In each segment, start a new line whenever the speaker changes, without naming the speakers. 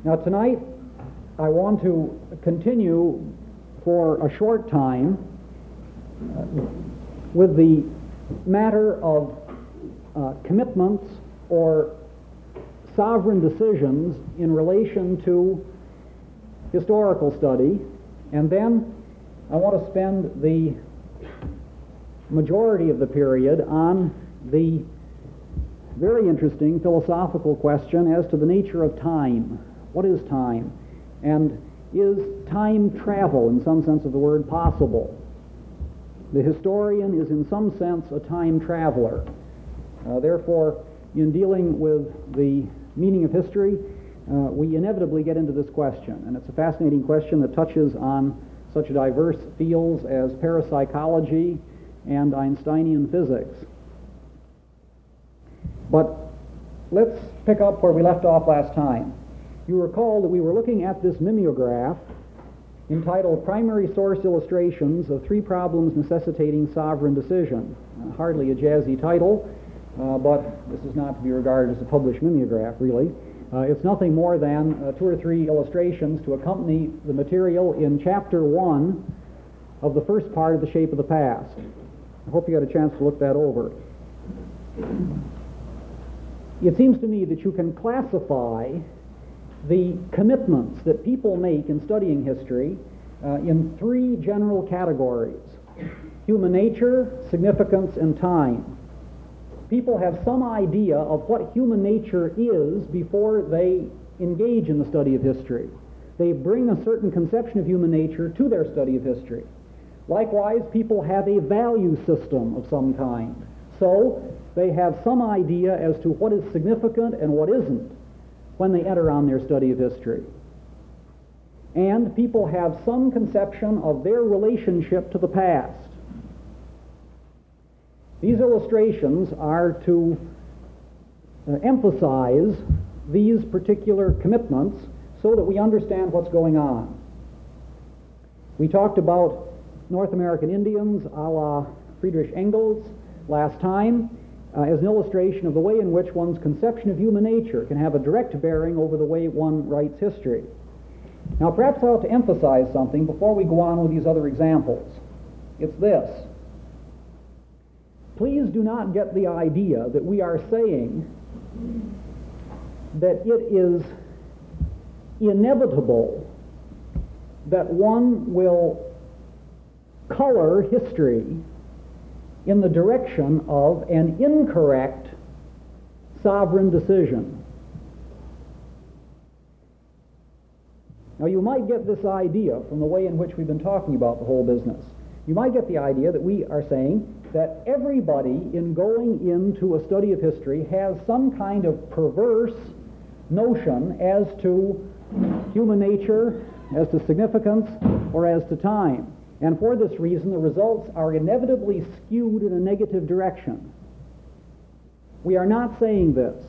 Now tonight I want to continue for a short time with the matter of commitments or sovereign decisions in relation to historical study, and then I want to spend the majority of the period on the very interesting philosophical question as to the nature of time. What is time? And is time travel, in some sense of the word, possible? The historian is in some sense a time traveler. Therefore, in dealing with the meaning of history, we inevitably get into this question. And it's a fascinating question that touches on such diverse fields as parapsychology and Einsteinian physics. But let's pick up where we left off last time. You recall that we were looking at this mimeograph entitled Primary Source Illustrations of Three Problems Necessitating Sovereign Decision. Hardly a jazzy title, but this is not to be regarded as a published mimeograph, really. It's nothing more than two or three illustrations to accompany the material in Chapter 1 of the first part of The Shape of the Past. I hope you got a chance to look that over. It seems to me that you can classify the commitments that people make in studying history in three general categories: human nature, significance, and time. People have some idea of what human nature is before they engage in the study of history. They bring a certain conception of human nature to their study of history. Likewise, people have a value system of some kind. So they have some idea as to what is significant and what isn't when they enter on their study of history. And people have some conception of their relationship to the past. These illustrations are to emphasize these particular commitments so that we understand what's going on. We talked about North American Indians a la Friedrich Engels last time as an illustration of the way in which one's conception of human nature can have a direct bearing over the way one writes history. Now perhaps I ought to emphasize something before we go on with these other examples. It's this. Please do not get the idea that we are saying that it is inevitable that one will color history in the direction of an incorrect sovereign decision. Now you might get this idea from the way in which we've been talking about the whole business. You might get the idea that we are saying that everybody in going into a study of history has some kind of perverse notion as to human nature, as to significance, or as to time. And for this reason, the results are inevitably skewed in a negative direction. We are not saying this.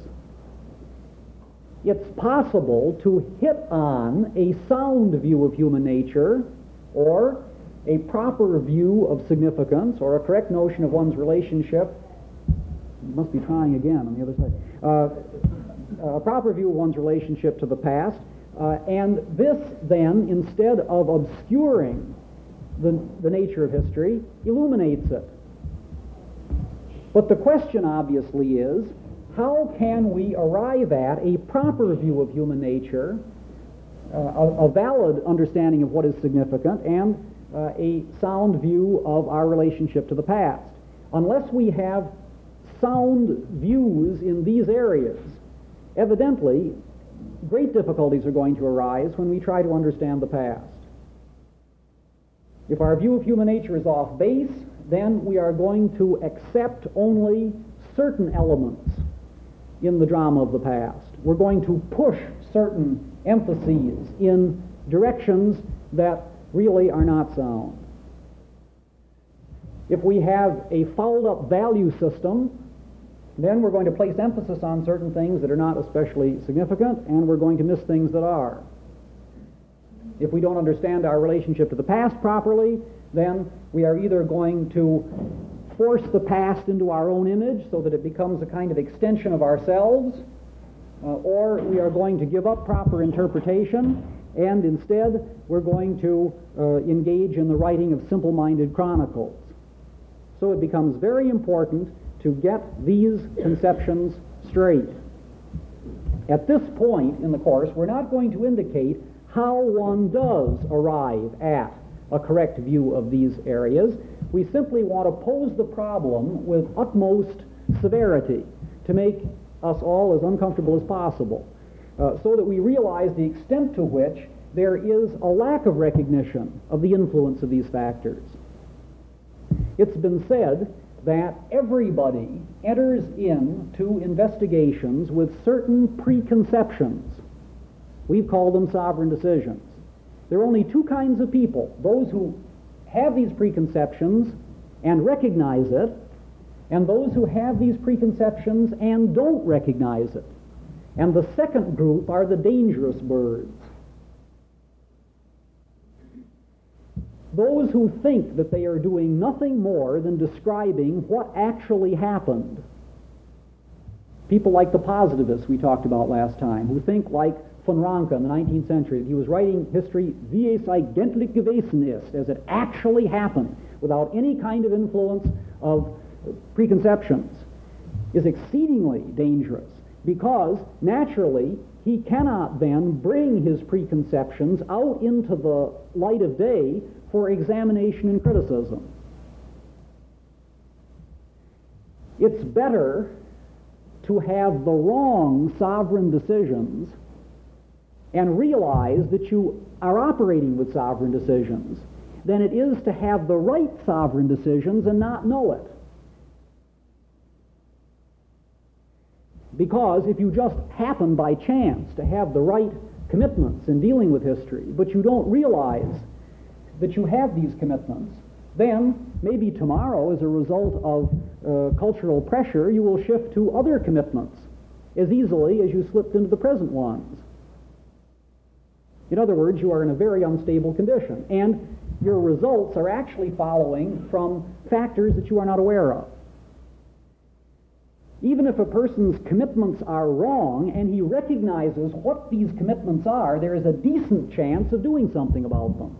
It's possible to hit on a sound view of human nature, or a proper view of significance, or a correct notion of one's relationship. You must be trying again on the other side. A proper view of one's relationship to the past, and this then, instead of obscuring the nature of history, illuminates it. But the question obviously is, how can we arrive at a proper view of human nature, a valid understanding of what is significant, and a sound view of our relationship to the past? Unless we have sound views in these areas, evidently great difficulties are going to arise when we try to understand the past. If our view of human nature is off base, then we are going to accept only certain elements in the drama of the past. We're going to push certain emphases in directions that really are not sound. If we have a fouled-up value system, then we're going to place emphasis on certain things that are not especially significant, and we're going to miss things that are. If we don't understand our relationship to the past properly, then we are either going to force the past into our own image so that it becomes a kind of extension of ourselves, or we are going to give up proper interpretation, and instead we're going to engage in the writing of simple-minded chronicles. So it becomes very important to get these conceptions straight. At this point in the course, we're not going to indicate how one does arrive at a correct view of these areas. We simply want to pose the problem with utmost severity to make us all as uncomfortable as possible, so that we realize the extent to which there is a lack of recognition of the influence of these factors. It's been said that everybody enters into investigations with certain preconceptions. We've called them sovereign decisions. There are only two kinds of people: those who have these preconceptions and recognize it, and those who have these preconceptions and don't recognize it. And the second group are the dangerous birds. Those who think that they are doing nothing more than describing what actually happened. People like the positivists we talked about last time, who think like von Ranke in the 19th century, that he was writing history wie es eigentlich gewesen ist, as it actually happened, without any kind of influence of preconceptions, is exceedingly dangerous, because naturally he cannot then bring his preconceptions out into the light of day for examination and criticism. It's better to have the wrong sovereign decisions and realize that you are operating with sovereign decisions than it is to have the right sovereign decisions and not know it. Because if you just happen by chance to have the right commitments in dealing with history, but you don't realize that you have these commitments, then maybe tomorrow, as a result of cultural pressure, you will shift to other commitments as easily as you slipped into the present ones. In other words, you are in a very unstable condition, and your results are actually following from factors that you are not aware of. Even if a person's commitments are wrong and he recognizes what these commitments are, there is a decent chance of doing something about them.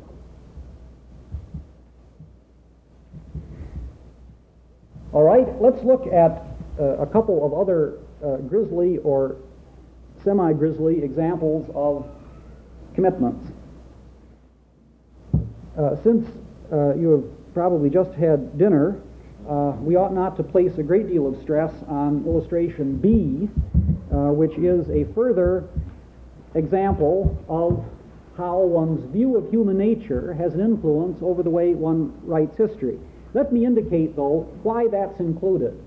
All right, let's look at a couple of other grisly or semi-grisly examples of commitments. Since you have probably just had dinner, we ought not to place a great deal of stress on illustration B, which is a further example of how one's view of human nature has an influence over the way one writes history. Let me indicate, though, why that's included.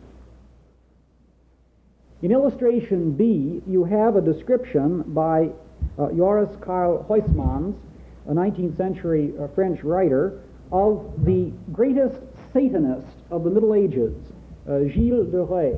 In illustration B, you have a description by Joris Karl Huysmans, a 19th century French writer, of the greatest Satanist of the Middle Ages, Gilles de Rais.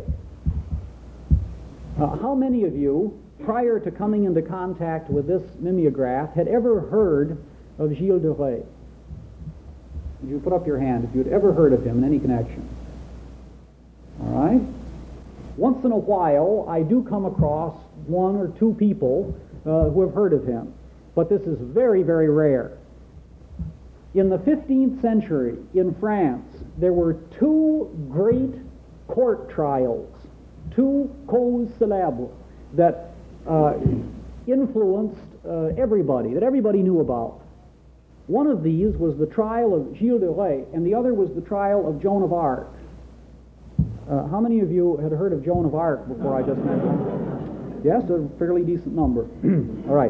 How many of you, prior to coming into contact with this mimeograph, had ever heard of Gilles de Rais? Would you put up your hand if you had ever heard of him in any connection? All right. Once in a while, I do come across one or two people who have heard of him, but this is very, very rare. In the 15th century, in France, there were two great court trials, two causes célèbres, that influenced everybody, that everybody knew about. One of these was the trial of Gilles de Rais, and the other was the trial of Joan of Arc. How many of you had heard of Joan of Arc before I just mentioned? Yes, a fairly decent number. All right.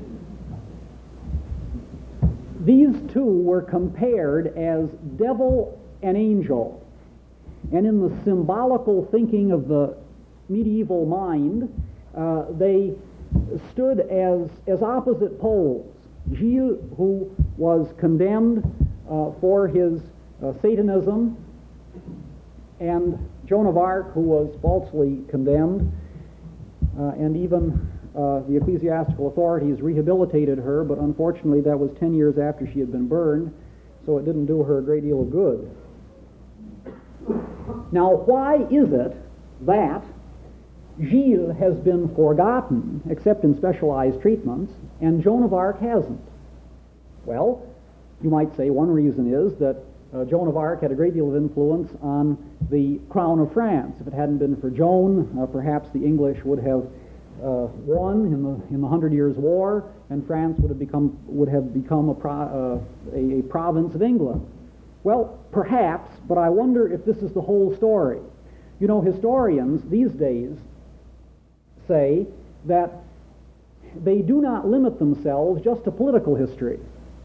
These two were compared as devil and angel. And in the symbolical thinking of the medieval mind, they stood as opposite poles. Gilles, who was condemned for his Satanism, and Joan of Arc, who was falsely condemned, and even the ecclesiastical authorities rehabilitated her, but unfortunately that was 10 years after she had been burned, so it didn't do her a great deal of good. Now, why is it that Gilles has been forgotten, except in specialized treatments, and Joan of Arc hasn't. Well, you might say one reason is that Joan of Arc had a great deal of influence on the crown of France. If it hadn't been for Joan, perhaps the English would have won in the 100 Years' War, and France would have become a province of England. Well, perhaps, but I wonder if this is the whole story. You know, historians these days say that they do not limit themselves just to political history.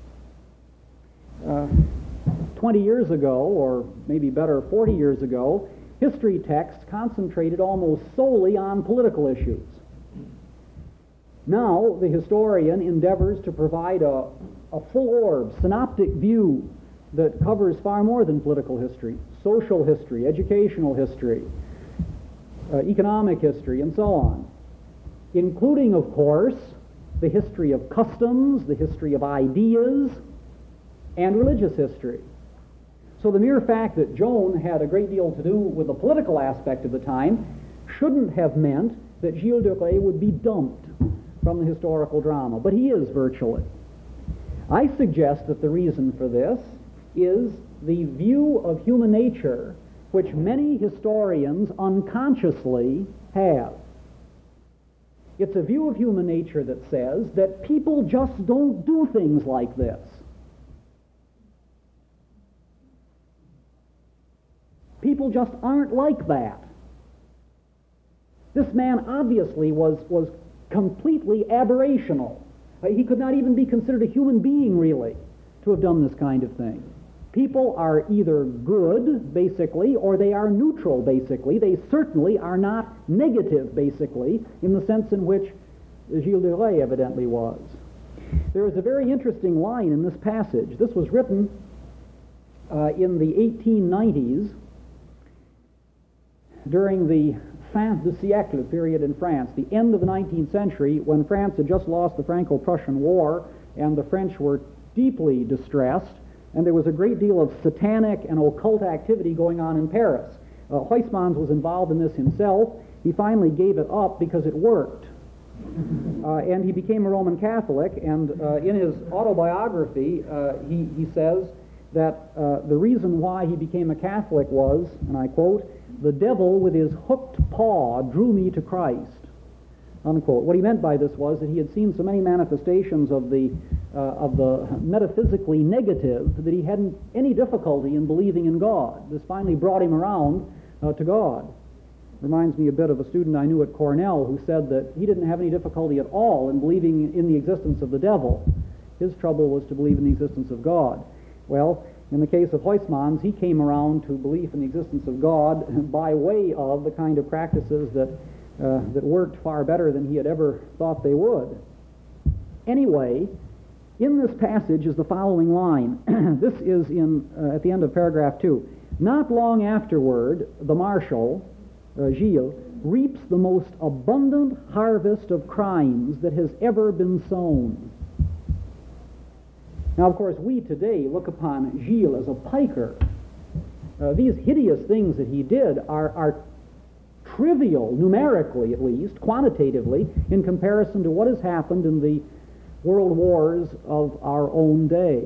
20 years ago, or maybe better, 40 years ago, history texts concentrated almost solely on political issues. Now, the historian endeavors to provide a full-orb, synoptic view that covers far more than political history: social history, educational history, economic history, and so on, including, of course, the history of customs, the history of ideas, and religious history. So the mere fact that Joan had a great deal to do with the political aspect of the time shouldn't have meant that Gilles de Rais would be dumped from the historical drama, but he is virtually. I suggest that the reason for this is the view of human nature which many historians unconsciously have. It's a view of human nature that says that people just don't do things like this. People just aren't like that. This man obviously was completely aberrational. He could not even be considered a human being, really, to have done this kind of thing. People are either good, basically, or they are neutral, basically. They certainly are not negative, basically, in the sense in which Gilles de Rais evidently was. There is a very interesting line in this passage. This was written in the 1890s, during the fin de siècle period in France, the end of the 19th century, when France had just lost the Franco-Prussian War and the French were deeply distressed, and there was a great deal of satanic and occult activity going on in Paris. Huysmans was involved in this himself. He finally gave it up because it worked. And he became a Roman Catholic, and in his autobiography, he says that the reason why he became a Catholic was, and I quote, "The devil with his hooked paw drew me to Christ," unquote. What he meant by this was that he had seen so many manifestations of the metaphysically negative that he hadn't any difficulty in believing in God. This finally brought him around to God. Reminds me a bit of a student I knew at Cornell who said that he didn't have any difficulty at all in believing in the existence of the devil. His trouble was to believe in the existence of God. Well, in the case of Huysmans, he came around to belief in the existence of God by way of the kind of practices that worked far better than he had ever thought they would. Anyway, in this passage is the following line. This is at the end of paragraph 2. "Not long afterward, the marshal, Gilles, reaps the most abundant harvest of crimes that has ever been sown." Now, of course, we today look upon Gilles as a piker. These hideous things that he did are trivial, numerically at least, quantitatively, in comparison to what has happened in the world wars of our own day.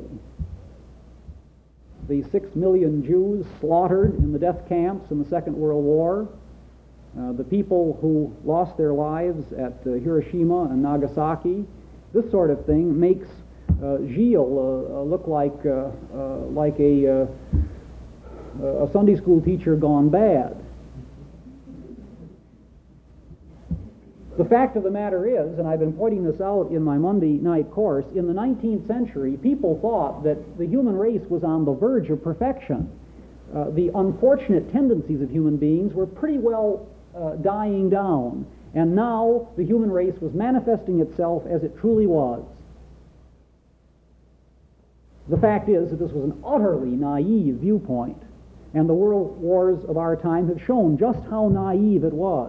The 6 million Jews slaughtered in the death camps in the Second World War, the people who lost their lives at Hiroshima and Nagasaki, this sort of thing makes Gilles look like a Sunday school teacher gone bad. The fact of the matter is, and I've been pointing this out in my Monday night course, in the 19th century, people thought that the human race was on the verge of perfection. The unfortunate tendencies of human beings were pretty well dying down, and now the human race was manifesting itself as it truly was. The fact is that this was an utterly naive viewpoint, and the world wars of our time have shown just how naive it was.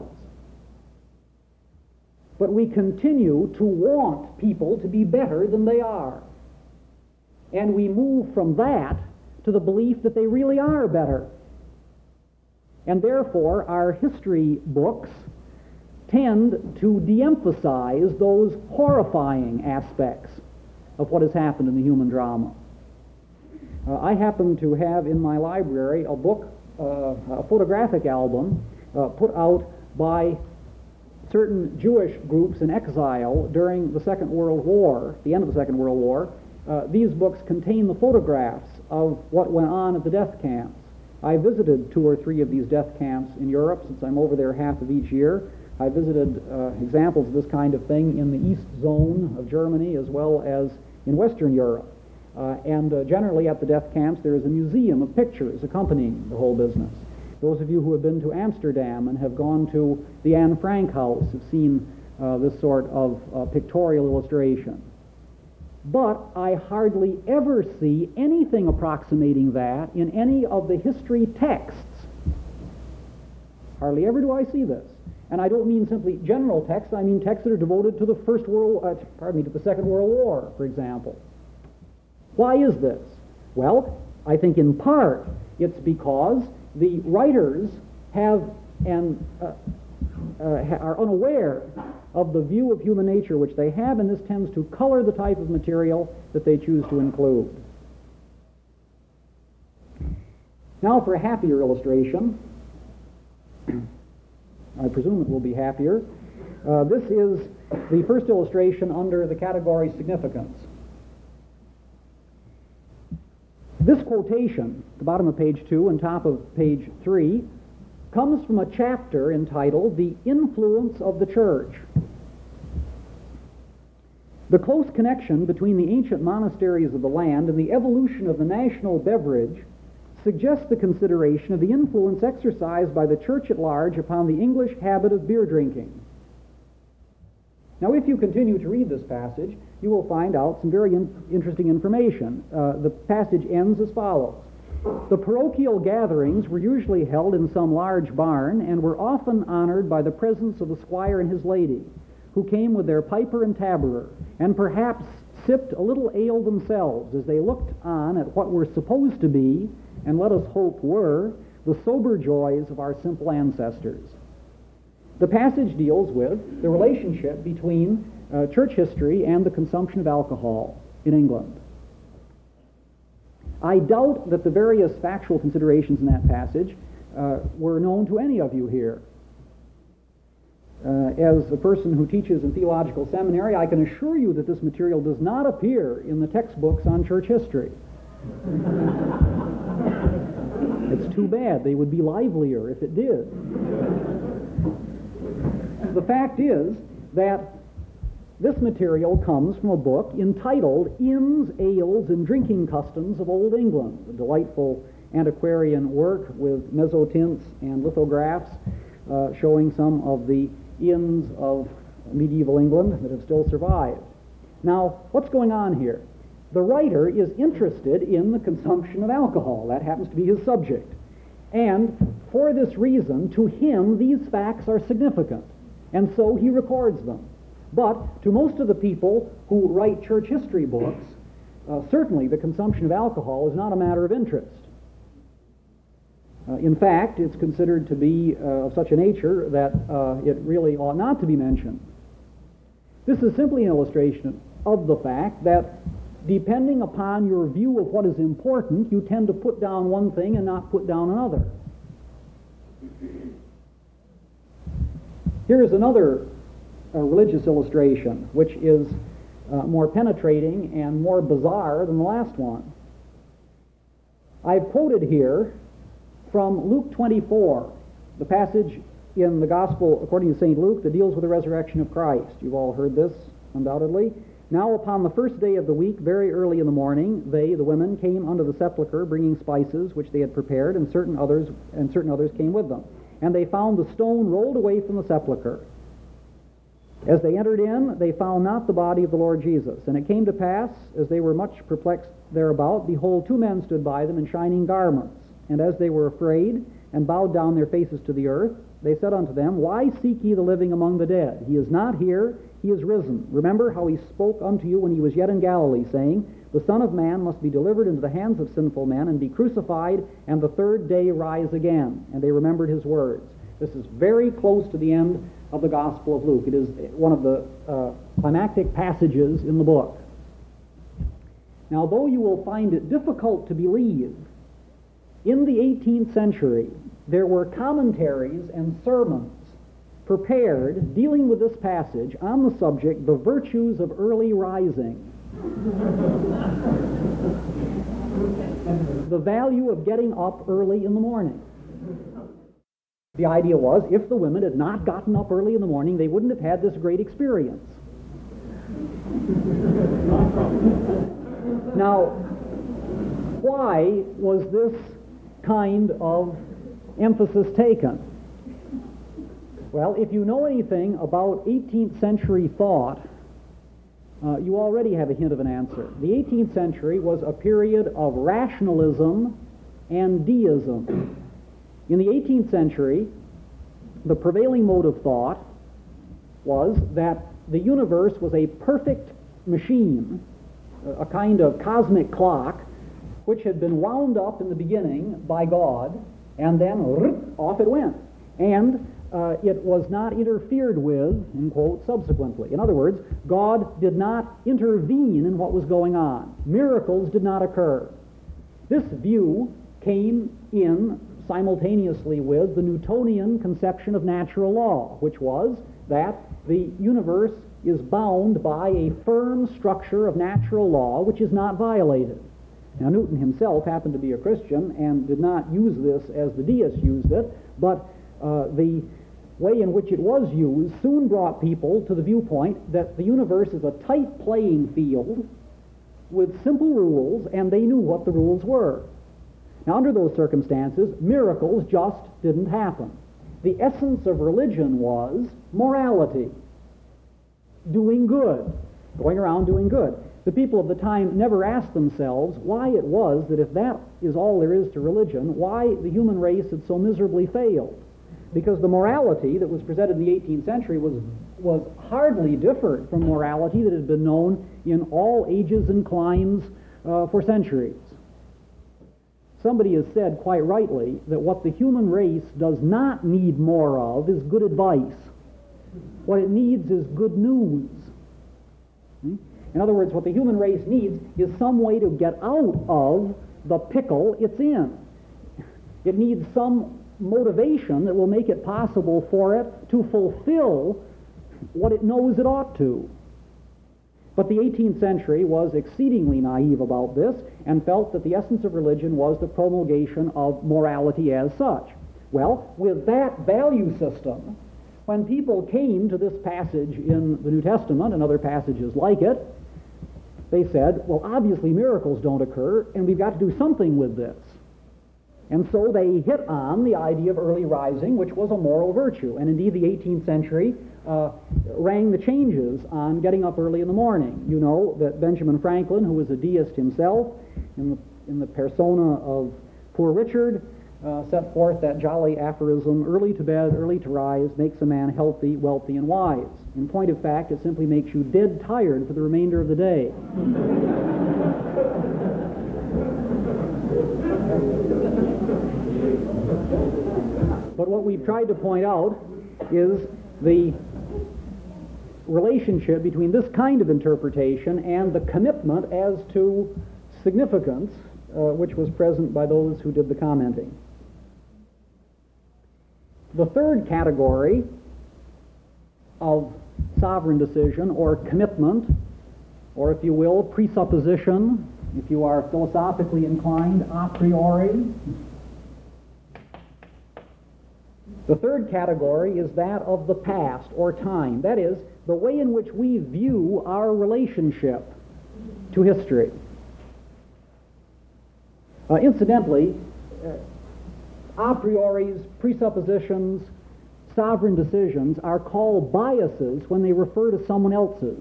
But we continue to want people to be better than they are. And we move from that to the belief that they really are better. And therefore, our history books tend to de-emphasize those horrifying aspects of what has happened in the human drama. I happen to have in my library a book, a photographic album put out by certain Jewish groups in exile during the Second World War, the end of the Second World War. These books contain the photographs of what went on at the death camps. I visited 2 or 3 of these death camps in Europe, since I'm over there half of each year. I visited examples of this kind of thing in the East Zone of Germany as well as in Western Europe. And generally at the death camps there is a museum of pictures accompanying the whole business. Those of you who have been to Amsterdam and have gone to the Anne Frank House have seen this sort of pictorial illustration. But I hardly ever see anything approximating that in any of the history texts. Hardly ever do I see this. And I don't mean simply general texts, I mean texts that are devoted to the to the Second World War, for example. Why is this? Well, I think in part it's because the writers are unaware of the view of human nature which they have, and this tends to color the type of material that they choose to include. Now for a happier illustration. I presume it will be happier. This is the first illustration under the category significance. This quotation, at the bottom of page 2 and top of page 3, comes from a chapter entitled The Influence of the Church. The close connection between the ancient monasteries of the land and the evolution of the national beverage suggests the consideration of the influence exercised by the church at large upon the English habit of beer drinking. Now, if you continue to read this passage, you will find out some very interesting information. The passage ends as follows. The parochial gatherings were usually held in some large barn and were often honored by the presence of the squire and his lady, who came with their piper and tabourer, and perhaps sipped a little ale themselves as they looked on at what were supposed to be, and let us hope were, the sober joys of our simple ancestors. The passage deals with the relationship between church history and the consumption of alcohol in England. I doubt that the various factual considerations in that passage were known to any of you here. As a person who teaches in theological seminary, I can assure you that this material does not appear in the textbooks on church history. It's too bad. They would be livelier if it did. The fact is that this material comes from a book entitled Inns, Ales, and Drinking Customs of Old England, a delightful antiquarian work with mezzotints and lithographs showing some of the inns of medieval England that have still survived. Now, what's going on here? The writer is interested in the consumption of alcohol. That happens to be his subject. And for this reason, to him, these facts are significant. And so he records them. But to most of the people who write church history books, certainly the consumption of alcohol is not a matter of interest. In fact, it's considered to be of such a nature that it really ought not to be mentioned. This is simply an illustration of the fact that depending upon your view of what is important, you tend to put down one thing and not put down another. Here is another religious illustration, which is more penetrating and more bizarre than the last one. I've quoted here from Luke 24, the passage in the Gospel according to St. Luke that deals with the resurrection of Christ. You've all heard this, undoubtedly. Now upon the first day of the week, very early in the morning, they, the women, came unto the sepulchre, bringing spices which they had prepared, and certain others came with them. And they found the stone rolled away from the sepulchre. As they entered in, they found not the body of the Lord Jesus. And it came to pass, as they were much perplexed thereabout, behold, 2 men stood by them in shining garments. And as they were afraid, and bowed down their faces to the earth, they said unto them, Why seek ye the living among the dead? He is not here, he is risen. Remember how he spoke unto you when he was yet in Galilee, saying, The Son of Man must be delivered into the hands of sinful men, and be crucified, and the 3rd day rise again. And they remembered his words. This is very close to the end of the Gospel of Luke. It is one of the climactic passages in the book. Now, though you will find it difficult to believe, in the 18th century, there were commentaries and sermons prepared dealing with this passage on the subject, the virtues of early rising. The value of getting up early in the morning. The idea was, if the women had not gotten up early in the morning, they wouldn't have had this great experience. Now, why was this kind of emphasis taken? Well, if you know anything about 18th century thought, you already have a hint of an answer. The 18th century was a period of rationalism and deism. In the 18th century, the prevailing mode of thought was that the universe was a perfect machine, a kind of cosmic clock, which had been wound up in the beginning by God, and then off it went. And it was not interfered with, in quote, subsequently. In other words, God did not intervene in what was going on. Miracles did not occur. This view came in simultaneously with the Newtonian conception of natural law, which was that the universe is bound by a firm structure of natural law which is not violated. Now, Newton himself happened to be a Christian and did not use this as the deists used it, but the way in which it was used soon brought people to the viewpoint that the universe is a tight playing field with simple rules, and they knew what the rules were. Now, under those circumstances, miracles just didn't happen. The essence of religion was morality, doing good, going around doing good. The people of the time never asked themselves why it was that if that is all there is to religion, why the human race had so miserably failed. Because the morality that was presented in the 18th century was hardly different from morality that had been known in all ages and climes for centuries. Somebody has said quite rightly that what the human race does not need more of is good advice. What it needs is good news. In other words, what the human race needs is some way to get out of the pickle it's in. It needs some motivation that will make it possible for it to fulfill what it knows it ought to. But the 18th century was exceedingly naive about this and felt that the essence of religion was the promulgation of morality as such. Well, with that value system, when people came to this passage in the New Testament and other passages like it, they said, well, obviously miracles don't occur, and we've got to do something with this. And so they hit on the idea of early rising, which was a moral virtue. And indeed, the 18th century rang the changes on getting up early in the morning. You know that Benjamin Franklin, who was a deist himself, in the persona of Poor Richard, set forth that jolly aphorism, early to bed, early to rise, makes a man healthy, wealthy, and wise. In point of fact, it simply makes you dead tired for the remainder of the day. But what we've tried to point out is the relationship between this kind of interpretation and the commitment as to significance, which was present by those who did the commenting. The third category of sovereign decision, or commitment, or if you will, presupposition, if you are philosophically inclined, a priori. The third category is that of the past, or time. That is, the way in which we view our relationship to history. Incidentally, a priori's, presuppositions, sovereign decisions are called biases when they refer to someone else's.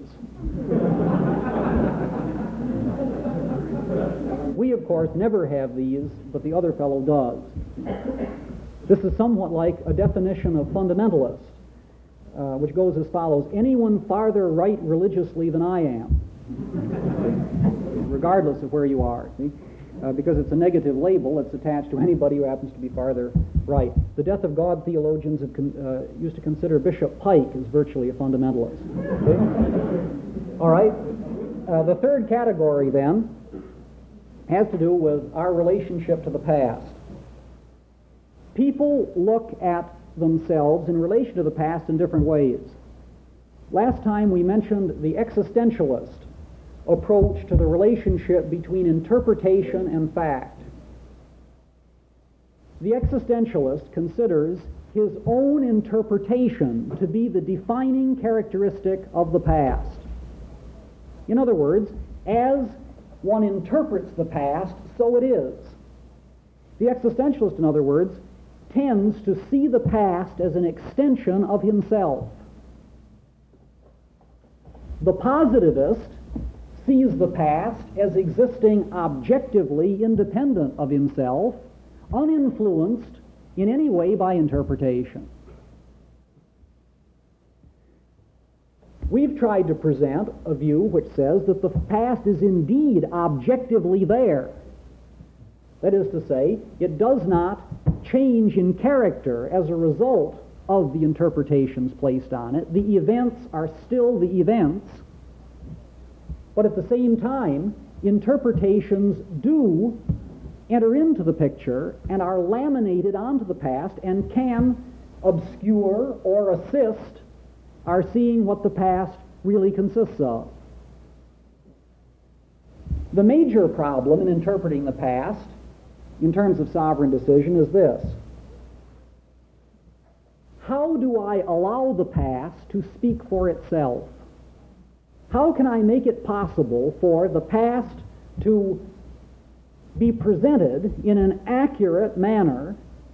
We, of course, never have these, but the other fellow does. This is somewhat like a definition of fundamentalist, which goes as follows: anyone farther right religiously than I am, regardless of where you are. See? because it's a negative label that's attached to anybody who happens to be farther right. The death of God theologians have used to consider Bishop Pike as virtually a fundamentalist. Okay? All right. The third category, then, has to do with our relationship to the past. People look at themselves in relation to the past in different ways. Last time we mentioned the existentialist approach to the relationship between interpretation and fact. The existentialist considers his own interpretation to be the defining characteristic of the past. In other words, as one interprets the past, so it is. The existentialist, in other words, tends to see the past as an extension of himself. The positivist sees the past as existing objectively independent of himself, uninfluenced in any way by interpretation. We've tried to present a view which says that the past is indeed objectively there. That is to say, it does not change in character as a result of the interpretations placed on it. The events are still the events, but at the same time, interpretations do enter into the picture and are laminated onto the past and can obscure or assist our seeing what the past really consists of. The major problem in interpreting the past in terms of sovereign decision is this: how do I allow the past to speak for itself? How can I make it possible for the past to be presented in an accurate manner,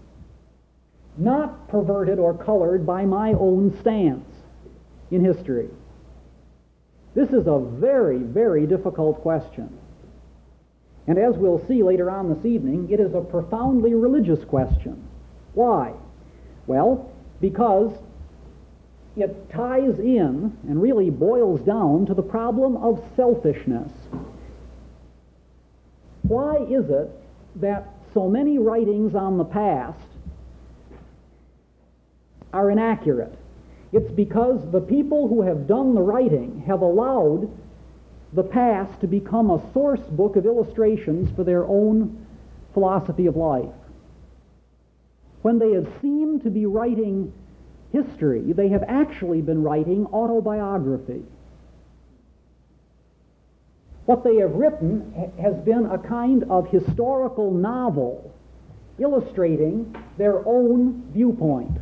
not perverted or colored by my own stance in history? This is a very, very difficult question. And as we'll see later on this evening, it is a profoundly religious question. Why? Well, because it ties in and really boils down to the problem of selfishness. Why is it that so many writings on the past are inaccurate? It's because the people who have done the writing have allowed the past to become a source book of illustrations for their own philosophy of life. When they have seemed to be writing history, they have actually been writing autobiography. What they have written has been a kind of historical novel illustrating their own viewpoint.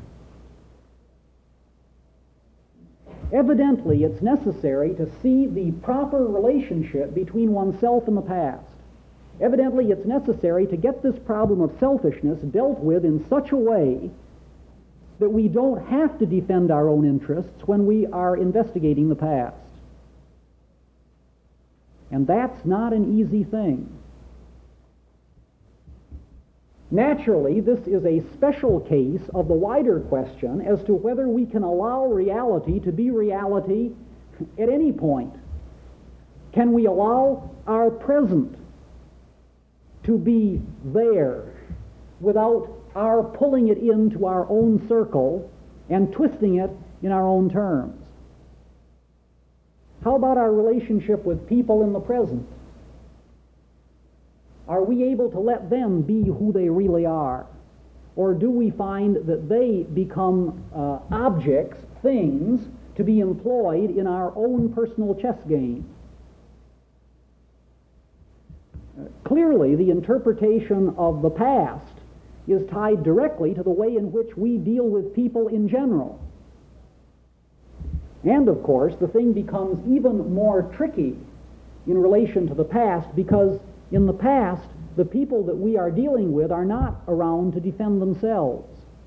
Evidently, it's necessary to see the proper relationship between oneself and the past. Evidently, it's necessary to get this problem of selfishness dealt with in such a way that we don't have to defend our own interests when we are investigating the past. And that's not an easy thing. Naturally, this is a special case of the wider question as to whether we can allow reality to be reality at any point. Can we allow our present to be there without our pulling it into our own circle and twisting it in our own terms? How about our relationship with people in the present? Are we able to let them be who they really are? Or do we find that they become objects, things, to be employed in our own personal chess game? Clearly, the interpretation of the past is tied directly to the way in which we deal with people in general. And, of course, the thing becomes even more tricky in relation to the past because in the past, the people that we are dealing with are not around to defend themselves.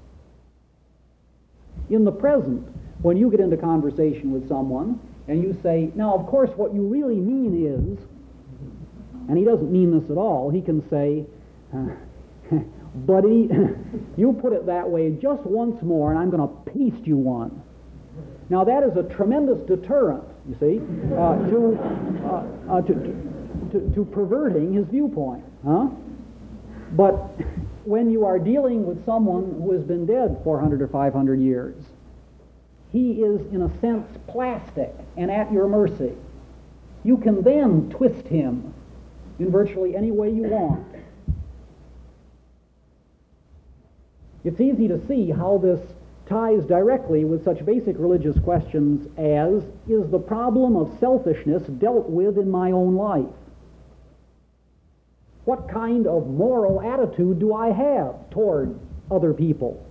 In the present, when you get into conversation with someone and you say, now, of course, what you really mean is, and he doesn't mean this at all, he can say, buddy, you put it that way just once more and I'm going to paste you one. Now, that is a tremendous deterrent, you see, to perverting his viewpoint, huh? But when you are dealing with someone who has been dead 400 or 500 years, he is, in a sense, plastic and at your mercy. You can then twist him in virtually any way you want. It's easy to see how this ties directly with such basic religious questions as, is the problem of selfishness dealt with in my own life? What kind of moral attitude do I have toward other people?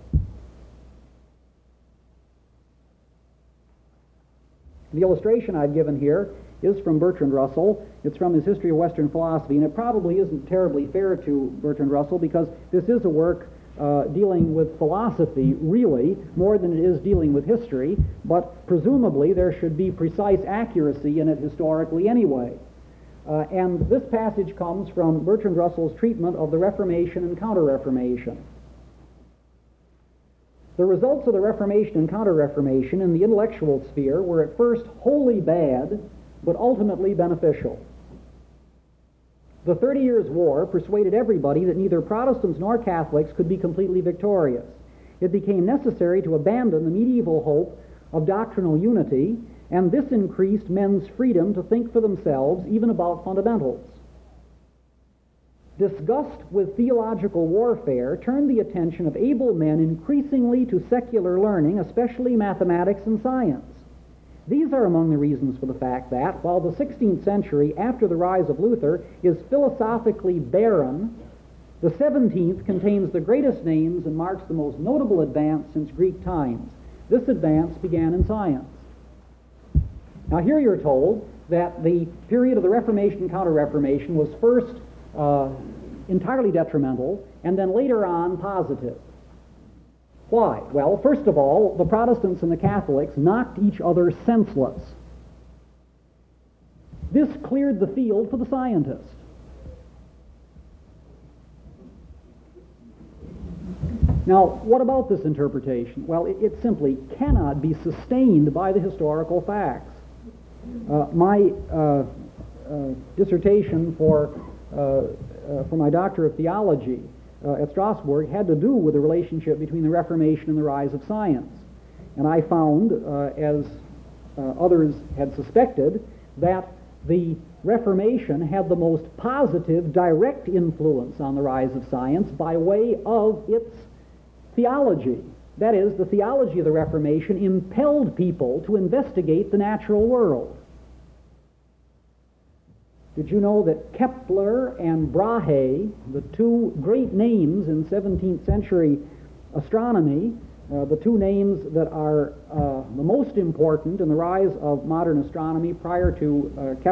The illustration I've given here is from Bertrand Russell. It's from his History of Western Philosophy, and it probably isn't terribly fair to Bertrand Russell because this is a work dealing with philosophy, really, more than it is dealing with history, but presumably there should be precise accuracy in it historically anyway. And this passage comes from Bertrand Russell's treatment of the Reformation and Counter-Reformation. The results of the Reformation and Counter-Reformation in the intellectual sphere were at first wholly bad, but ultimately beneficial. The 30 Years' War persuaded everybody that neither Protestants nor Catholics could be completely victorious. It became necessary to abandon the medieval hope of doctrinal unity, and this increased men's freedom to think for themselves, even about fundamentals. Disgust with theological warfare turned the attention of able men increasingly to secular learning, especially mathematics and science. These are among the reasons for the fact that, while the 16th century, after the rise of Luther, is philosophically barren, the 17th contains the greatest names and marks the most notable advance since Greek times. This advance began in science. Now here you're told that the period of the Reformation and Counter-Reformation was first entirely detrimental, and then later on positive. Why? Well, first of all, the Protestants and the Catholics knocked each other senseless. This cleared the field for the scientist. Now, what about this interpretation? Well, it simply cannot be sustained by the historical facts. My dissertation for my Doctor of Theology at Strasbourg had to do with the relationship between the Reformation and the rise of science. And I found, as others had suspected, that the Reformation had the most positive, direct influence on the rise of science by way of its theology. That is, the theology of the Reformation impelled people to investigate the natural world. Did you know that Kepler and Brahe, the two great names in 17th century astronomy, the two names that are the most important in the rise of modern astronomy prior to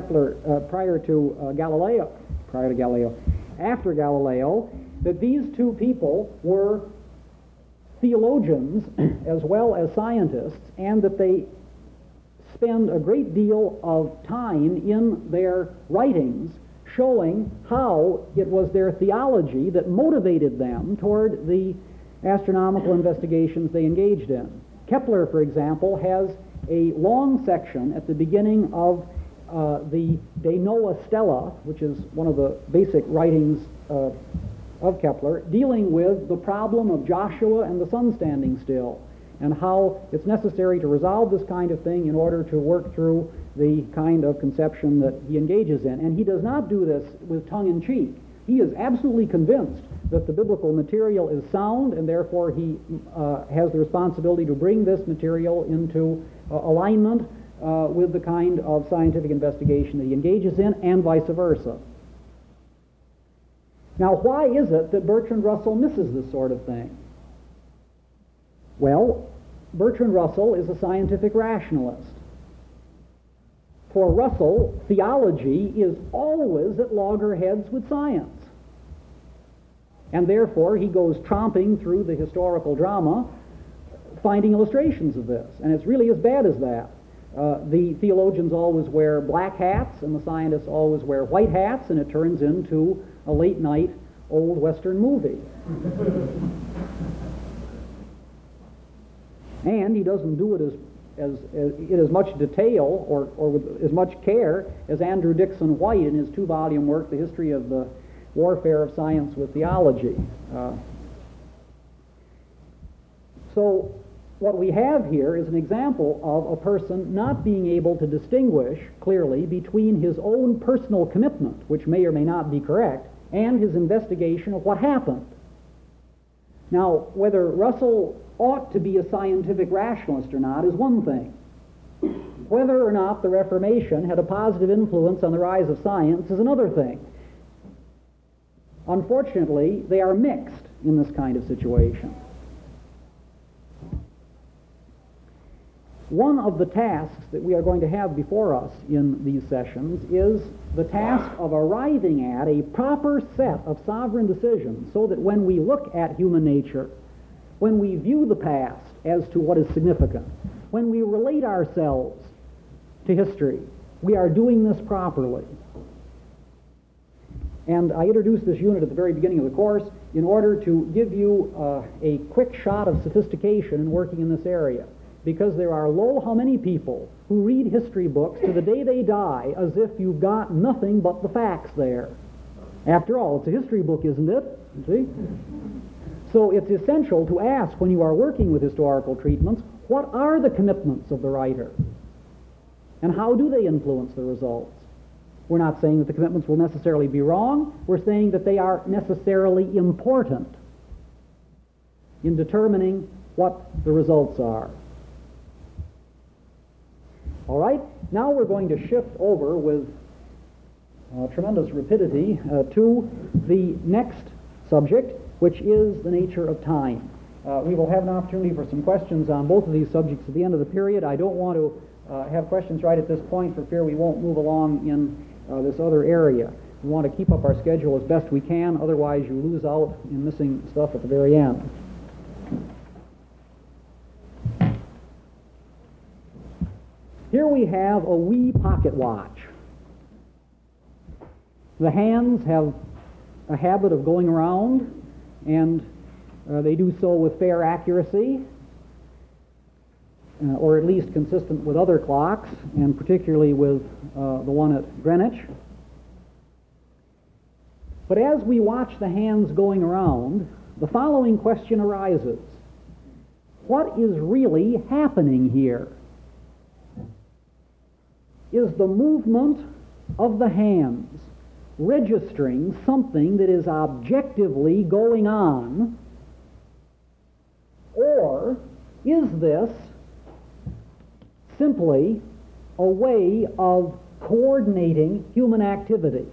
Galileo, after Galileo, that these two people were theologians as well as scientists, and that they spend a great deal of time in their writings showing how it was their theology that motivated them toward the astronomical investigations they engaged in. Kepler, for example, has a long section at the beginning of the De Nova Stella, which is one of the basic writings of Kepler, dealing with the problem of Joshua and the sun standing still, and how it's necessary to resolve this kind of thing in order to work through the kind of conception that he engages in. And he does not do this with tongue-in-cheek. He is absolutely convinced that the biblical material is sound, and therefore he has the responsibility to bring this material into alignment with the kind of scientific investigation that he engages in, and vice versa. Now, why is it that Bertrand Russell misses this sort of thing? Well, Bertrand Russell is a scientific rationalist. For Russell, theology is always at loggerheads with science. And therefore, he goes tromping through the historical drama, finding illustrations of this. And it's really as bad as that. The theologians always wear black hats, and the scientists always wear white hats, and it turns into a late-night old Western movie. And he doesn't do it as in as much detail or with as much care as Andrew Dixon White in his 2-volume work, The History of the Warfare of Science with Theology. So what we have here is an example of a person not being able to distinguish clearly between his own personal commitment, which may or may not be correct, and his investigation of what happened. Now, whether Russell ought to be a scientific rationalist or not is one thing. Whether or not the Reformation had a positive influence on the rise of science is another thing. Unfortunately, they are mixed in this kind of situation. One of the tasks that we are going to have before us in these sessions is the task of arriving at a proper set of sovereign decisions so that when we look at human nature, when we view the past as to what is significant, when we relate ourselves to history, we are doing this properly. And I introduced this unit at the very beginning of the course in order to give you a quick shot of sophistication in working in this area. Because there are how many people who read history books to the day they die as if you've got nothing but the facts there. After all, it's a history book, isn't it? You see? So it's essential to ask when you are working with historical treatments, what are the commitments of the writer? And how do they influence the results? We're not saying that the commitments will necessarily be wrong. We're saying that they are necessarily important in determining what the results are. All right, now we're going to shift over with tremendous rapidity to the next subject, which is the nature of time. We will have an opportunity for some questions on both of these subjects at the end of the period. I don't want to have questions right at this point for fear we won't move along in this other area. We want to keep up our schedule as best we can, otherwise you lose out in missing stuff at the very end. Here we have a wee pocket watch. The hands have a habit of going around, and they do so with fair accuracy, or at least consistent with other clocks, and particularly with the one at Greenwich. But as we watch the hands going around, the following question arises. What is really happening here? Is the movement of the hands registering something that is objectively going on, or is this simply a way of coordinating human activity?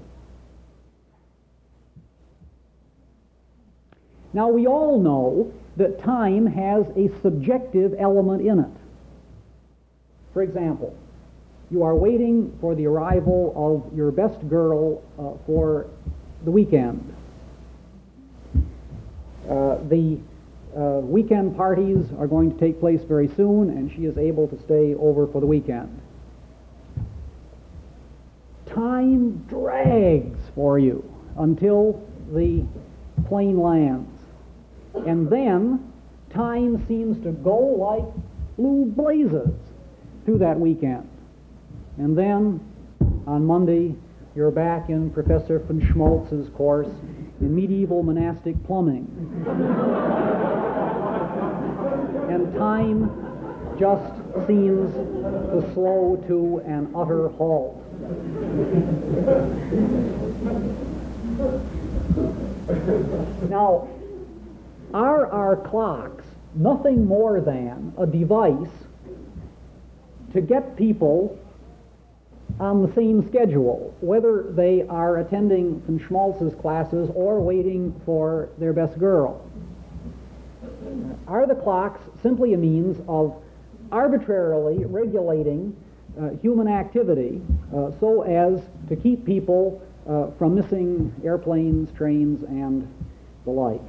Now, we all know that time has a subjective element in it. For example, you are waiting for the arrival of your best girl for the weekend. The weekend parties are going to take place very soon, and she is able to stay over for the weekend. Time drags for you until the plane lands. And then time seems to go like blue blazes through that weekend. And then, on Monday, you're back in Professor von Schmaltz's course in medieval monastic plumbing. And time just seems to slow to an utter halt. Now, are our clocks nothing more than a device to get people on the same schedule, whether they are attending von Schmaltz's classes or waiting for their best girl? Are the clocks simply a means of arbitrarily regulating human activity so as to keep people from missing airplanes, trains, and the like?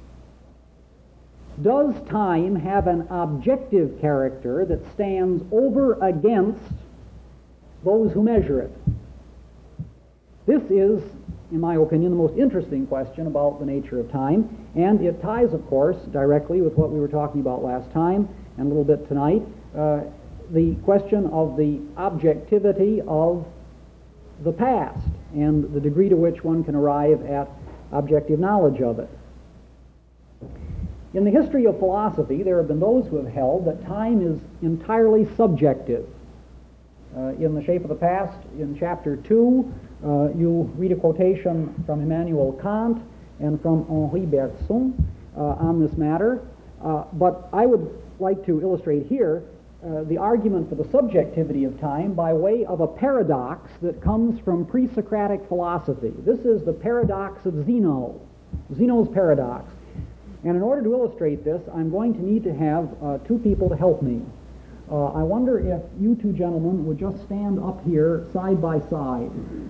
Does time have an objective character that stands over against those who measure it? This is, in my opinion, the most interesting question about the nature of time, and it ties, of course, directly with what we were talking about last time and a little bit tonight. the question of the objectivity of the past and the degree to which one can arrive at objective knowledge of it. In the history of philosophy, there have been those who have held that time is entirely subjective. In The Shape of the Past, in Chapter 2, you read a quotation from Immanuel Kant and from Henri Bergson on this matter. But I would like to illustrate here the argument for the subjectivity of time by way of a paradox that comes from pre-Socratic philosophy. This is the paradox of Zeno, Zeno's paradox. And in order to illustrate this, I'm going to need to have two people to help me. I wonder if you two gentlemen would just stand up here side by side.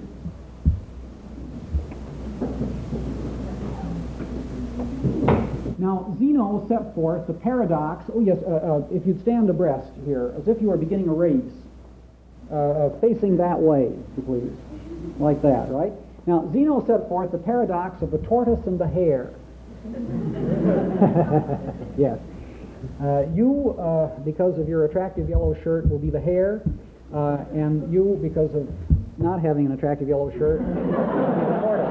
Now, Zeno set forth the paradox, if you'd stand abreast here, as if you were beginning a race, facing that way, if you please, like that, right? Now, Zeno set forth the paradox of the tortoise and the hare. Yes. You, because of your attractive yellow shirt, will be the hare, and you, because of not having an attractive yellow shirt, will be the tortoise.